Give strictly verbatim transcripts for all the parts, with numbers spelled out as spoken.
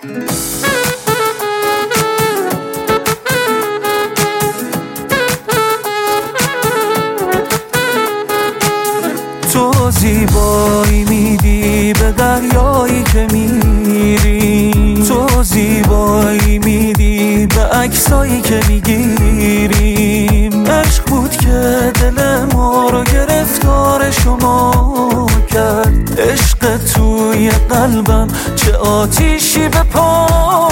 تو زیبایی میدی به دریایی که میری، تو زیبایی میدی به عکسایی که میگیریم. عشق بود که دل ما رو گرفتار شما کرد، عشق توی قلبم چه آتیشی به پا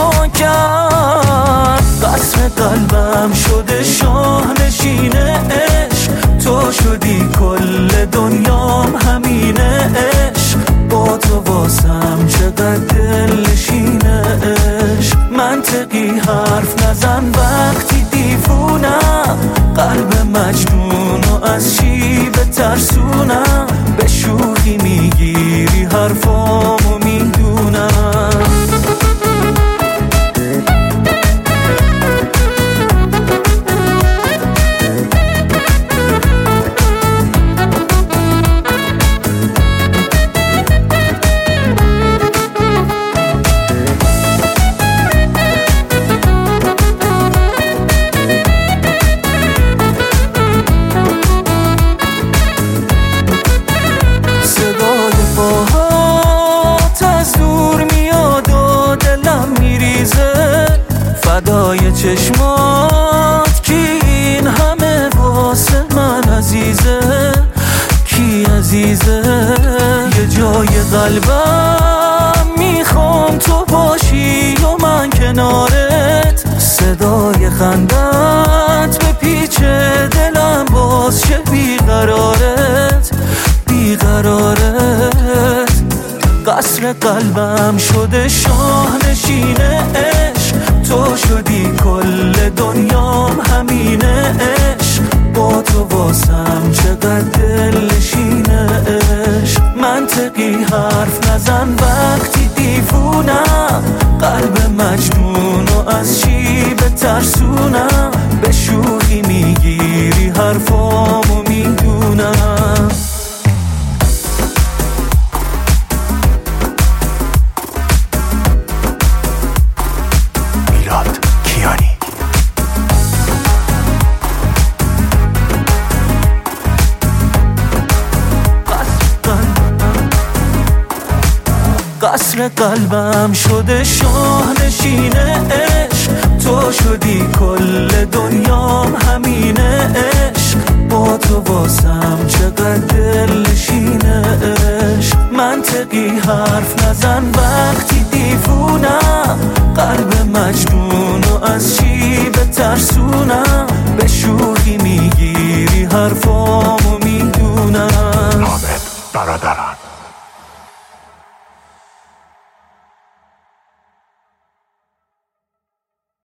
کرد. قصر قلبم شده شاه نشینه عشق، تو شدی کل دنیام همینه عشق. با تو واسم چقدر دل نشینه عشق. منطقی حرف نزن وقتی دیوونم، قلب مجنونو از چی بترسونم. به شوخی میگیری حرفامو میدونم. فدای چشمات کی این همه واسه من عزیزه، کی عزیزه. یه جای قلبم میخوام تو باشی و من کنارت، صدای خندت به پیچ دلم باز شه بیقرارت بیقرارت. قصر قلبم شده شاه نشینه عشق، تو شدی کل دنیام همینه عشق. با تو واسم چقدر دل نشینه عشق. منطقی حرف نزن وقتی دیوونم، قلب مجنونو از چی بترسونم. به شوخی میگیری حرفامو میدونم. قصر قلبم شده شاه نشینه عشق، تو شدی کل دنیام همینه عشق. با تو واسم چقدر دل نشینه عشق. منطقی حرف نزن وقتی دیوونم، قلب مجنونو از چی بترسونم. به شوخی میگیری حرفامو